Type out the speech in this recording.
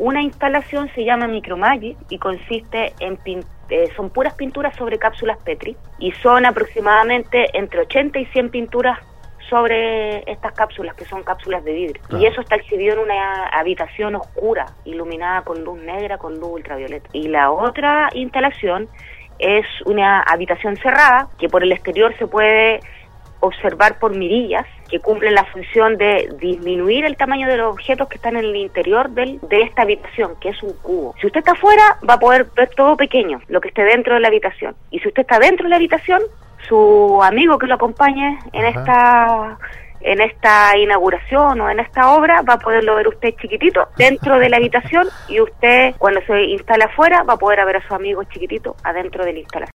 Una instalación se llama Micromagic y consiste en son puras pinturas sobre cápsulas Petri y son aproximadamente entre 80 y 100 pinturas sobre estas cápsulas, que son cápsulas de vidrio. Y eso está exhibido en una habitación oscura, iluminada con luz negra, con luz ultravioleta. Y la otra instalación es una habitación cerrada, que por el exterior se puede observar por mirillas, que cumplen la función de disminuir el tamaño de los objetos que están en el interior de esta habitación, que es un cubo. Si usted está afuera, va a poder ver todo pequeño, lo que esté dentro de la habitación. Y si usted está dentro de la habitación, su amigo que lo acompañe en esta inauguración o en esta obra va a poderlo ver usted chiquitito dentro de la habitación, y usted, cuando se instala afuera, va a poder ver a su amigo chiquitito adentro de la instalación.